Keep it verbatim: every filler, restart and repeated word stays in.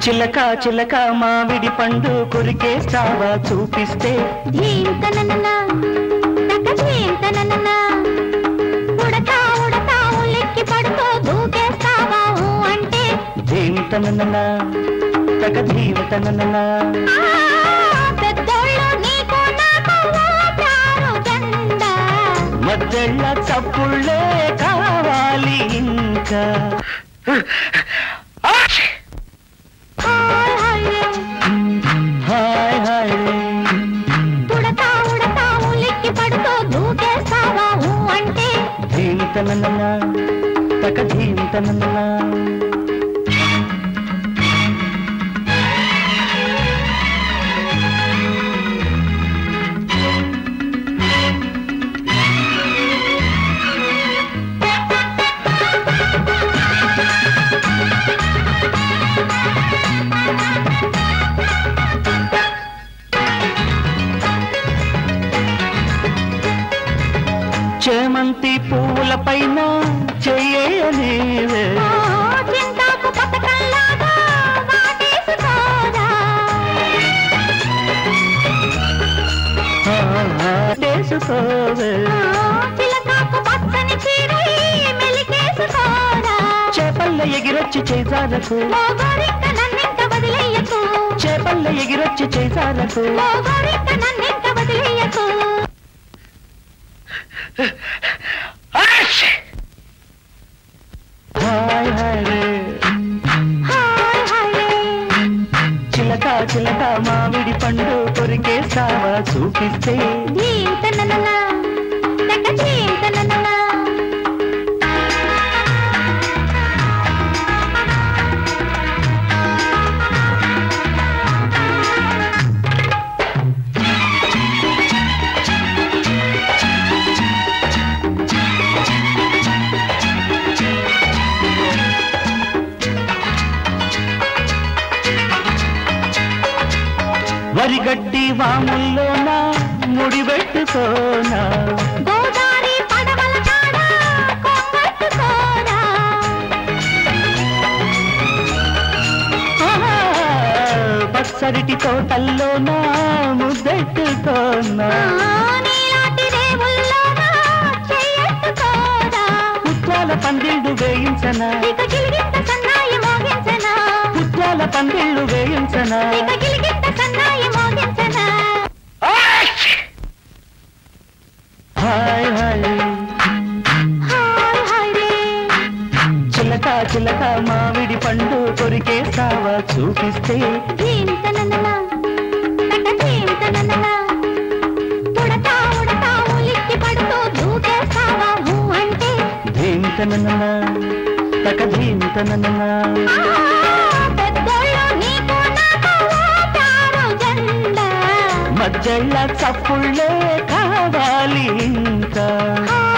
చిలక చిలక మామిడి పండు కొరికేస్తావా చూపిస్తే ధీంతనననా తకధీంతనననా ఉడతా ఉడతా ఉలిక్కి పడుతూ దూకేస్తావా అంటే ధీంతనననా తకధీంతనననా పెద్దోళ్ళు నీకు నాకు ఓటారు దండ మధ్యళ్ళ చప్పుళ్ళే కావాలి ఇంకా హాయ్ హాయ్ ఉడతా ఉడతా ఉలిక్కి పడుతూ దూకేస్తావా అంటే ధీంతనననా తకధీంతనననా చేమంతి పువ్వుల పైన చెయ్యనేవే చింతాకు పథకంలాగా వాటేసుకోరా చేసుకోవే చిలకాకు పచ్చని చీరై మెలికేసుకోరా చేపల్ల ఎగిరొచ్చి చేజాలకు మోగోరిక్క నన్నింక వదిలేయకు చేపల్ల ఎగిరొచ్చి చేజాలకు మోగోరిక్క నన్నింక వదిలేయకు హాయ్ హాయ్ రే హాయ్ హాయ్ రే చిలక చిలక మామిడి పండు కొరికేస్తావా చూపిస్తే ధీంతనననా తకధీంతనననా వరిగడ్డి వాముల్లోనా ముడిపెట్టుకోనా గోదారి పడవల కాడ కొంగట్టుకోరా ఆహా, పచ్చరిటి తోటల్లోనా ముద్దెట్టుకోనా నీలాంటి రేవుల్లోన చెయ్యట్టుకోరా పుట్టాల పందిళ్ళు వేయించనా ఇక గిలిగింత సన్నాయి మోగించనా పుట్టాల పందిళ్ళు వేయించనా ఇక గిలిగింత సన్నాయి మోగించనా హాయ్ హాయ్ హాయ్ హాయ్ రే చిలక చిలక మామిడి పండు కొరికేస్తావా చూపిస్తే ధీంతనననా తకధీంతనననా ఉడతా ఉడతా ఉలిక్కి పడుతూ దూకేస్తావా అంటే ధీంతనననా తకధీంతనననా పెద్దోళ్ళు నీకు నాకు ఓటారు జెండా మధ్యళ్ళ చప్పుళ్ళే కావాలి ఇంకా